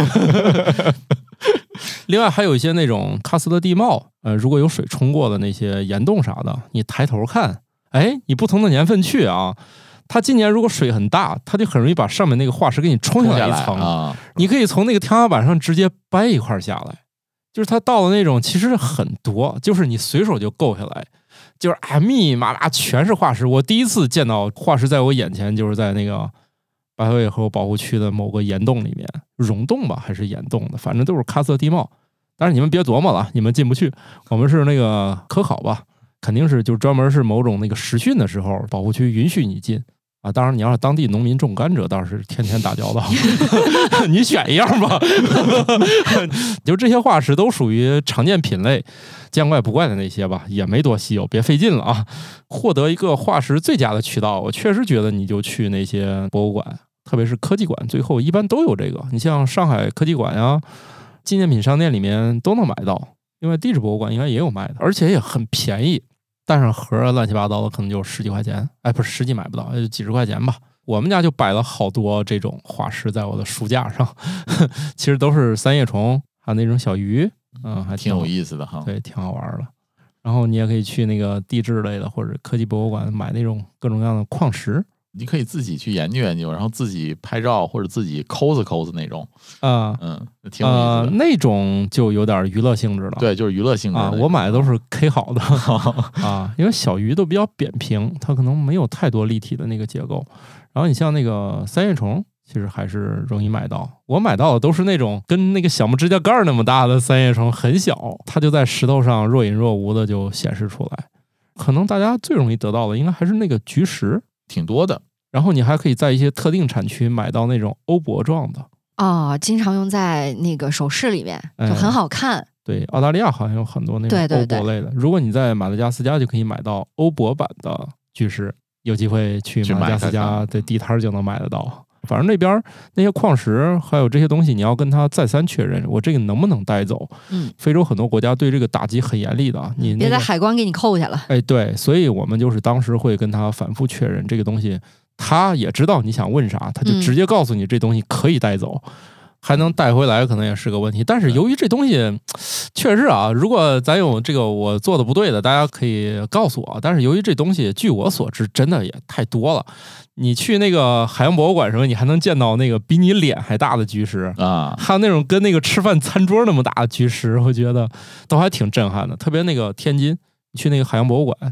另外还有一些那种喀斯特地貌，如果有水冲过的那些岩洞啥的，你抬头看，你不同的年份去啊，它今年如果水很大，它就很容易把上面那个化石给你冲下来一层啊，你可以从那个天花板上直接掰一块下来。就是它到了那种其实很多，就是你随手就够下来，就是密密麻麻全是化石。我第一次见到化石在我眼前，就是在那个白河尾河保护区的某个岩洞里面，溶洞吧还是岩洞的，反正都是喀斯特地貌。但是你们别琢磨了，你们进不去，我们是那个科考吧，肯定是就专门是某种那个实训的时候，保护区允许你进。当然，你要是当地农民种甘蔗，倒是天天打交道。你选一样吧。就这些化石都属于常见品类，见怪不怪的那些吧，也没多稀有，别费劲了啊。获得一个化石最佳的渠道，我确实觉得你就去那些博物馆，特别是科技馆，最后一般都有这个。你像上海科技馆呀、纪念品商店里面都能买到，另外地质博物馆应该也有卖的，而且也很便宜。带上盒乱七八糟的，可能就10几块钱，不是10几买不到，就几十块钱吧。我们家就摆了好多这种化石在我的书架上，其实都是三叶虫，还有那种小鱼，还挺有意思的哈。 对，挺好玩的。然后你也可以去那个地质类的或者科技博物馆买那种各种各样的矿石。 你可以自己去研究研究，然后自己拍照或者自己抠那种挺有意思的。 那种就有点娱乐性质了。 对，就是娱乐性质我买的都是 K 好的因为小鱼都比较扁平，它可能没有太多立体的那个结构。然后你像那个三叶虫，其实还是容易买到。我买到的都是那种跟那个小拇指甲盖那么大的三叶虫，很小，它就在石头上若隐若无的就显示出来。可能大家最容易得到的应该还是那个菊石， 挺多的。 然后你还可以在一些特定产区买到那种欧泊状的经常用在那个首饰里面，就很好看。 对，澳大利亚好像有很多那种欧泊类的。如果你在马达加斯加就可以买到欧泊版的菊石，有机会去马达加斯加的地摊就能买得到。反正那边那些矿石还有这些东西，你要跟他再三确认，我这个能不能带走。非洲很多国家对这个打击很严厉的，你别在海关给你扣下了。 对，所以我们就是当时会跟他反复确认这个东西。他也知道你想问啥，他就直接告诉你这东西可以带走，还能带回来可能也是个问题。但是由于这东西确实如果咱有这个我做的不对的，大家可以告诉我。但是由于这东西据我所知真的也太多了，你去那个海洋博物馆什么，你还能见到那个比你脸还大的菊石还有那种跟那个吃饭餐桌那么大的菊石，我觉得都还挺震撼的。特别那个天津，你去那个海洋博物馆，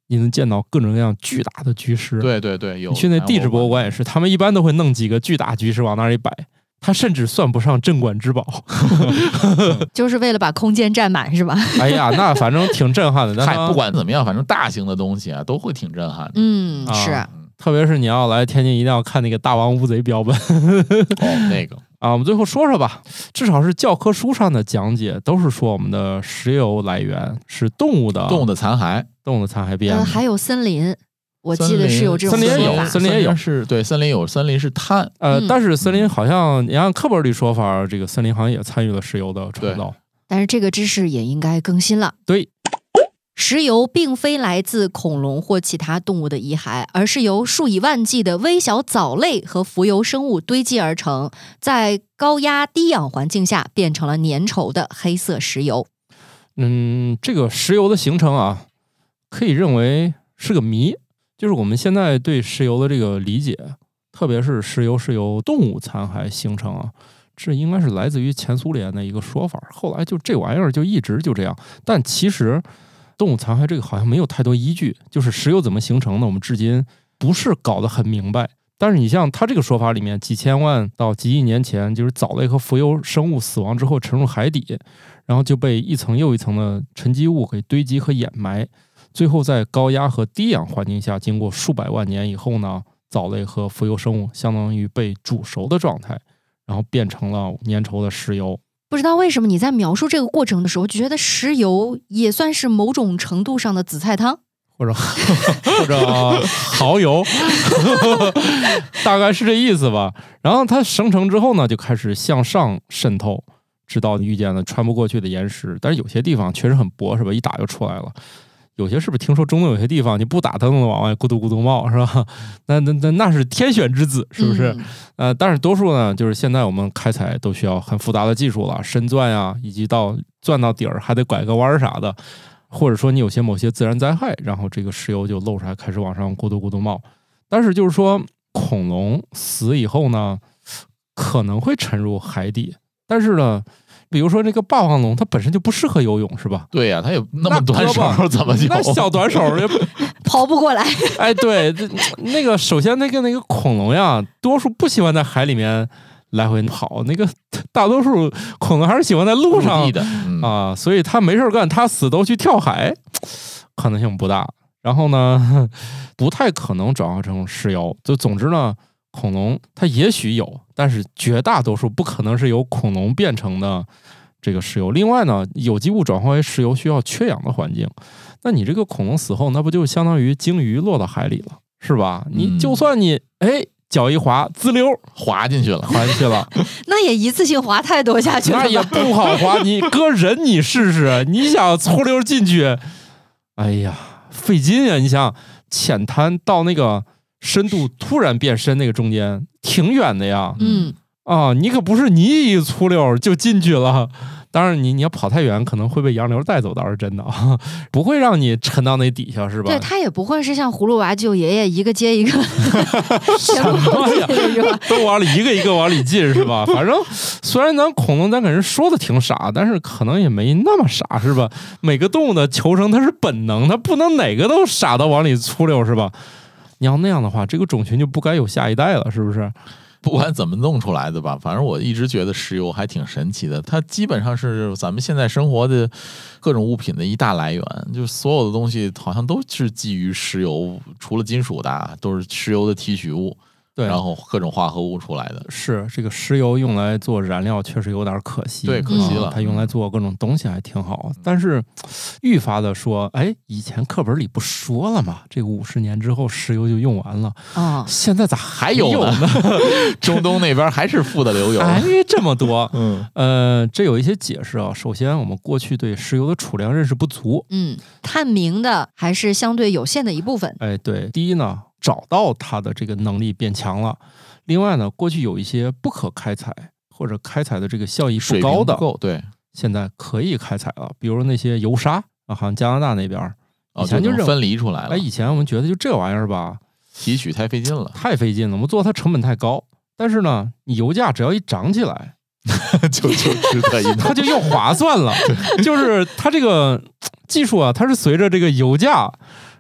你能见到各种各样巨大的巨石。 对对对，有。 你去那地质博物馆也是，他们一般都会弄几个巨大巨石往那里摆，它甚至算不上镇馆之宝， 就是为了把空间占满，是吧？ 哎呀，那反正挺震撼的。 但不管怎么样，反正大型的东西啊，都会挺震撼的。 是。 特别是你要来天津，一定要看那个大王乌贼标本。 那个我们最后说说吧，至少是教科书上的讲解都是说我们的石油来源是动物的残骸， 动物的残骸变的。 还有森林。我记得是有这种说法， 森林也有， 是对，森林有，森林是碳， 但是森林好像你按课本里说法，这个森林好像也参与了石油的创造， 但是这个知识也应该更新了。 对， 石油并非来自恐龙或其他动物的遗骸，而是由数以万计的微小藻类和浮游生物堆积而成，在高压低氧环境下变成了粘稠的黑色石油。 这个石油的形成啊，可以认为是个谜。就是我们现在对石油的这个理解，特别是石油是由动物残骸形成啊，这应该是来自于前苏联的一个说法。后来就这玩意儿就一直就这样，但其实动物残骸这个好像没有太多依据。就是石油怎么形成的，我们至今不是搞得很明白。但是你像他这个说法里面，几千万到几亿年前，就是藻类和浮游生物死亡之后沉入海底，然后就被一层又一层的沉积物给堆积和掩埋。最后在高压和低氧环境下，经过数百万年以后呢，藻类和浮游生物相当于被煮熟的状态，然后变成了粘稠的石油。 不知道为什么你在描述这个过程的时候，觉得石油也算是某种程度上的紫菜汤， 或者蚝油，大概是这意思吧。然后它生成之后呢，就开始向上渗透，直到遇见了穿不过去的岩石。但是有些地方确实很薄，是吧？一打就出来了。有些是不是听说中东有些地方你不打它都能往外咕嘟咕嘟冒，是吧？那是天选之子，是不是？但是多数呢，就是现在我们开采都需要很复杂的技术了，深钻呀，以及钻到底儿还得拐个弯啥的，或者说你有某些自然灾害，然后这个石油就露出来，开始往上咕嘟咕嘟冒。但是就是说，恐龙死以后呢，可能会沉入海底，但是呢。比如说那个霸王龙，它本身就不适合游泳，是吧？ 对呀，它也那么短手，怎么就那小短手也跑不过来？ 哎，对，那个首先那个恐龙呀，多数不喜欢在海里面来回跑，那个大多数恐龙还是喜欢在陆上的啊，所以它没事干，它死都去跳海，可能性不大。然后呢，不太可能转化成石油。就总之呢。恐龙它也许有，但是绝大多数不可能是由恐龙变成的这个石油。另外呢，有机物转化为石油需要缺氧的环境，那你这个恐龙死后，那不就相当于鲸鱼落到海里了，是吧？你就算你脚一滑，滋溜滑进去了， 那也一次性滑太多下去了， 那也不好滑。你搁人你试试，你想粗溜进去，哎呀，费劲啊！你想浅滩到那个。深度突然变深，那个中间挺远的呀。你可不是你一粗溜就进去了。当然你要跑太远，可能会被洋流带走，倒是真的啊，不会让你沉到那底下，是吧？ 对，它也不会是像葫芦娃救爷爷一个接一个， 什么呀？都往里一个一个往里进，是吧？反正虽然咱恐龙咱给人说的挺傻，但是可能也没那么傻，是吧？每个动物的求生它是本能，它不能哪个都傻到往里粗溜，是吧？你要那样的话，这个种群就不该有下一代了，是不是？ 不管怎么弄出来的吧，反正我一直觉得石油还挺神奇的，它基本上是咱们现在生活的各种物品的一大来源，就所有的东西好像都是基于石油，除了金属的都是石油的提取物。对，然后各种化合物出来的。 是这个石油用来做燃料确实有点可惜， 对，可惜了。 它用来做各种东西还挺好，但是愈发的说，以前课本里不说了吗？这个50年之后石油就用完了啊，现在咋还有呢？ 中东那边还是富的流油， 这么多。这有一些解释啊。首先，我们过去对石油的储量认识不足， 探明的还是相对有限的一部分。 对，第一呢。找到它的这个能力变强了，另外呢，过去有一些不可开采或者开采的这个效益不高的， 对， 现在可以开采了。比如那些油砂啊，好像加拿大那边以前就分离出来了。 以前我们觉得就这玩意儿吧， 提取太费劲了， 我们做它成本太高。但是呢，你油价只要一涨起来， 就值得一弄， 它就又划算了。就是它这个技术啊，它是随着这个油价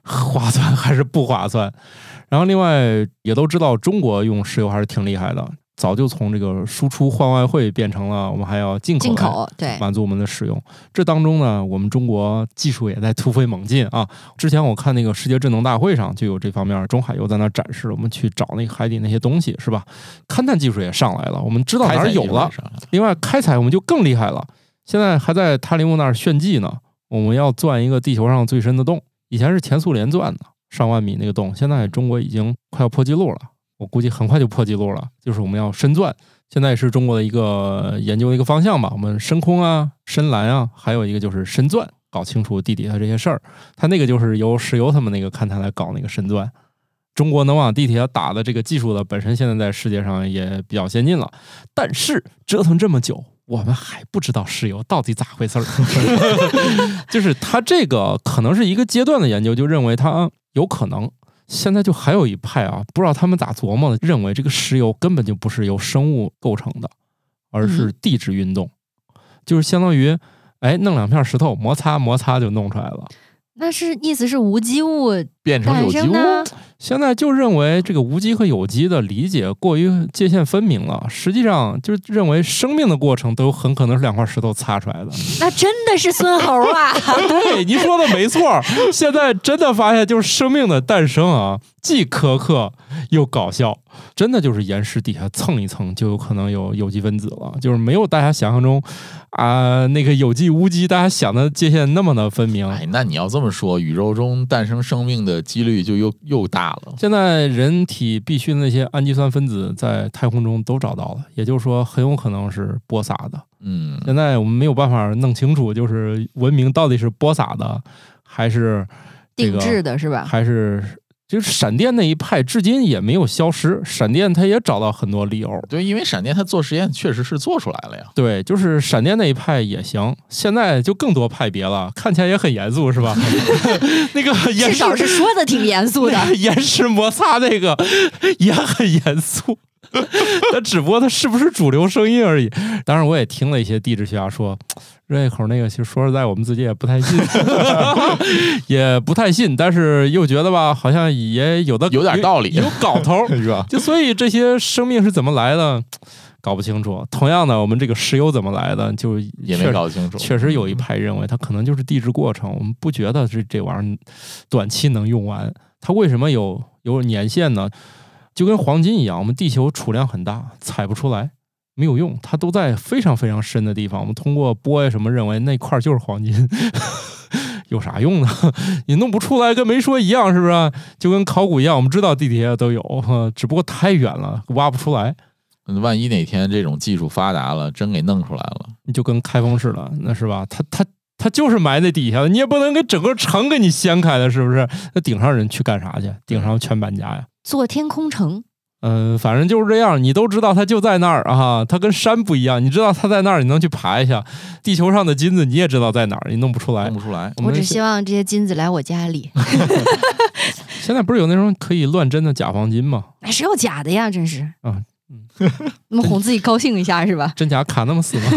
划算还是不划算。然后另外也都知道中国用石油还是挺厉害的，早就从这个输出换外汇变成了我们还要进口， 对， 满足我们的使用。这当中呢，我们中国技术也在突飞猛进啊！之前我看那个世界智能大会上就有这方面，中海油在那展示，我们去找那个海底那些东西，是吧？勘探技术也上来了，我们知道哪儿有了。另外开采我们就更厉害了，现在还在塔里木那儿炫技呢。我们要钻一个地球上最深的洞，以前是前苏联钻的上万米那个洞，现在中国已经快要破纪录了。我估计很快就破纪录了，就是我们要深钻，现在也是中国的一个研究的一个方向吧。我们深空啊、深蓝啊，还有一个就是深钻，搞清楚地底下这些事儿。它那个就是由石油他们那个勘探来搞那个深钻。中国能往地底下打的这个技术的本身现在在世界上也比较先进了，但是折腾这么久，我们还不知道石油到底咋回事儿。就是它这个可能是一个阶段的研究，就认为它有可能。现在就还有一派啊，不知道他们咋琢磨的，认为这个石油根本就不是由生物构成的，而是地质运动，就是相当于弄两片石头摩擦摩擦就弄出来了。 那是意思是无机物变成有机物？ 现在就认为这个无机和有机的理解过于界限分明了，实际上就认为生命的过程都很可能是两块石头擦出来的。 那真的是孙猴啊！ 对，你说的没错，现在真的发现就是生命的诞生啊，既苛刻又搞笑，真的就是岩石底下蹭一蹭就有可能有有机分子了，就是没有大家想象中那个有机无机大家想的界限那么的分明。 那你要这么说，宇宙中诞生生命的几率就又大了。 现在人体必须的那些氨基酸分子在太空中都找到了，也就是说很有可能是播撒的。现在我们没有办法弄清楚，就是文明到底是播撒的还是定制的，是吧？ 还是就是闪电那一派至今也没有消失，闪电他也找到很多理由。 对，因为闪电他做实验确实是做出来了呀。 对，就是闪电那一派也行，现在就更多派别了，看起来也很严肃，是吧？那个至少是说的挺严肃的， 岩石摩擦那个也很严肃。但只不过它是不是主流声音而已。当然我也听了一些地质学家说，热液口那个其实说实在我们自己也不太信。也不太信，但是又觉得吧好像也有点道理， 有搞头是吧？ 就所以这些生命是怎么来的搞不清楚。同样的，我们这个石油怎么来的就也没搞清楚。 确实有一派认为它可能就是地质过程，我们不觉得这玩意儿短期能用完。它为什么有年限呢？就跟黄金一样，我们地球储量很大，采不出来，没有用，它都在非常非常深的地方。我们通过波呀什么认为那块就是黄金，有啥用呢？你弄不出来，跟没说一样，是不是？就跟考古一样，我们知道地底下都有，只不过太远了，挖不出来。 万一哪天这种技术发达了，真给弄出来了， 你就跟开封似的，那是吧？它就是埋在底下的，你也不能给整个城给你掀开的，是不是？那顶上人去干啥去？顶上全搬家呀？ 做天空城。 反正就是这样，你都知道它就在那儿啊，它跟山不一样，你知道它在那儿，你能去爬一下。地球上的金子你也知道在哪儿，你弄不出来。 我只希望这些金子来我家里。 现在不是有那种可以乱真的假黄金吗？ 那是要假的呀，真是。那么哄自己高兴一下是吧？ 真假卡那么死吗？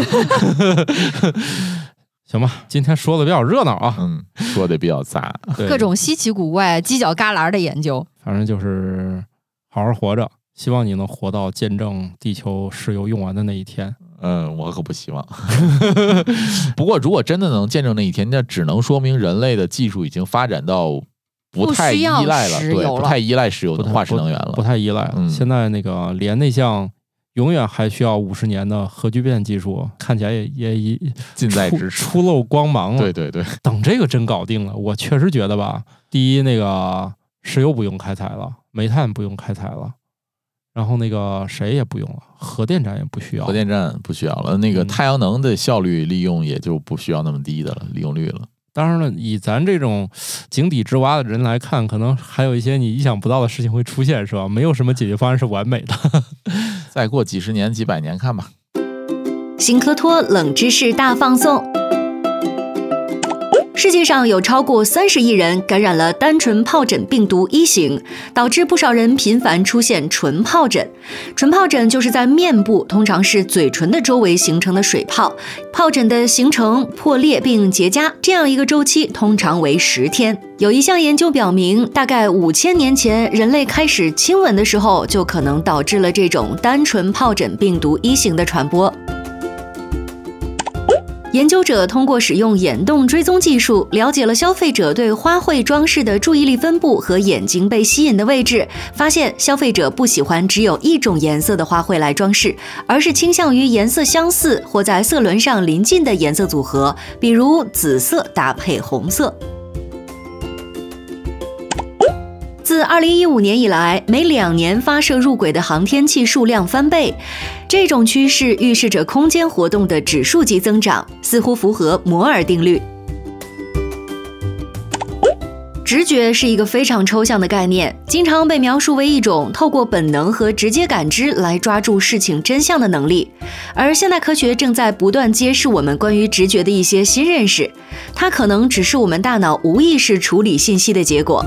行吧，今天说的比较热闹啊， 说的比较杂， 各种稀奇古怪、犄角旮旯的研究。 反正就是好好活着，希望你能活到见证地球石油用完的那一天。 我可不希望。不过，如果真的能见证那一天，那只能说明人类的技术已经发展到不太依赖了，对，不太依赖石油的化石能源了， 不太依赖了。现在那个连那项永远还需要50年的核聚变技术，看起来也近在咫尺， 出露光芒了。 对对对， 等这个真搞定了，我确实觉得吧，第一，那个石油不用开采了，煤炭不用开采了，然后那个谁也不用了，核电站也不需要， 核电站不需要了，那个太阳能的效率利用也就不需要那么低的了，利用率了。 当然了，以咱这种井底之蛙的人来看，可能还有一些你意想不到的事情会出现，是吧？没有什么解决方案是完美的。 再过几十年、几百年看吧。 新科托冷知识大放送。 世界上有超过30亿人感染了单纯疱疹病毒1型，导致不少人频繁出现唇疱疹。唇疱疹就是在面部，通常是嘴唇的周围形成的水泡，疱疹的形成、破裂并结痂，这样一个周期通常为10天。有一项研究表明，大概5000年前人类开始亲吻的时候，就可能导致了这种单纯疱疹病毒1型的传播。研究者通过使用眼动追踪技术，了解了消费者对花卉装饰的注意力分布和眼睛被吸引的位置，发现消费者不喜欢只有一种颜色的花卉来装饰，而是倾向于颜色相似或在色轮上临近的颜色组合，比如紫色搭配红色。自2015年以来，每2年发射入轨的航天器数量翻倍，这种趋势预示着空间活动的指数级增长，似乎符合摩尔定律。直觉是一个非常抽象的概念，经常被描述为一种透过本能和直接感知来抓住事情真相的能力。而现代科学正在不断揭示我们关于直觉的一些新认识，它可能只是我们大脑无意识处理信息的结果。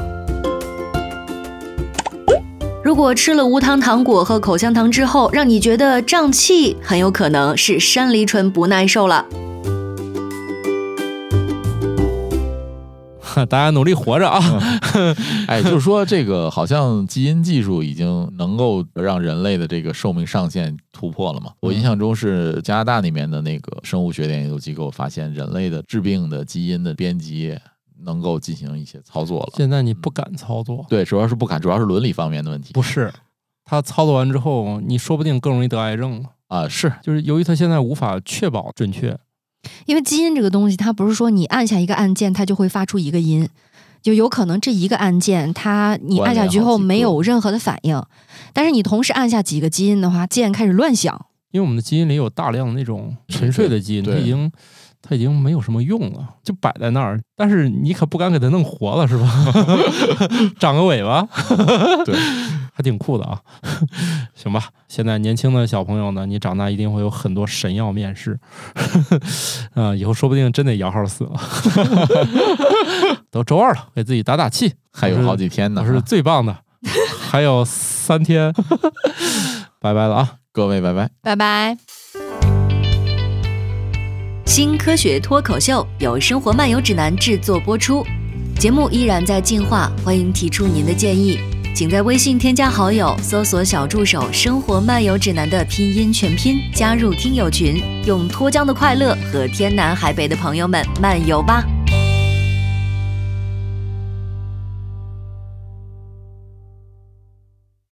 如果吃了无糖糖果和口香糖之后让你觉得胀气，很有可能是山梨醇不耐受了。 大家努力活着啊！ 就是说这个好像基因技术已经能够让人类的这个寿命上限突破了嘛？我印象中是加拿大那边的那个生物学研究机构发现，人类的致病的基因的编辑能够进行一些操作了。 现在你不敢操作， 对，主要是不敢，主要是伦理方面的问题。 不是，他操作完之后，你说不定更容易得癌症了啊！是， 就是由于他现在无法确保准确。 因为基因这个东西，它不是说你按下一个按键，它就会发出一个音，就有可能这一个按键，你按下去后没有任何的反应，但是你同时按下几个基因的话，键开始乱响。 因为我们的基因里有大量那种沉睡的基因，它已经没有什么用了，就摆在那儿，但是你可不敢给它弄活了，是吧？长个尾巴， 对， 还挺酷的啊。行吧，现在年轻的小朋友呢，你长大一定会有很多神药面试以后说不定真得摇号死了。都周2了，给自己打打气， 还有好几天呢， 我是最棒的，还有3天。拜拜了啊， 各位拜拜， 拜拜。 新科学脱口秀由生活漫游指南制作播出，节目依然在进化，欢迎提出您的建议，请在微信添加好友，搜索小助手生活漫游指南的拼音全拼，加入听友群，用脱缰的快乐和天南海北的朋友们漫游吧。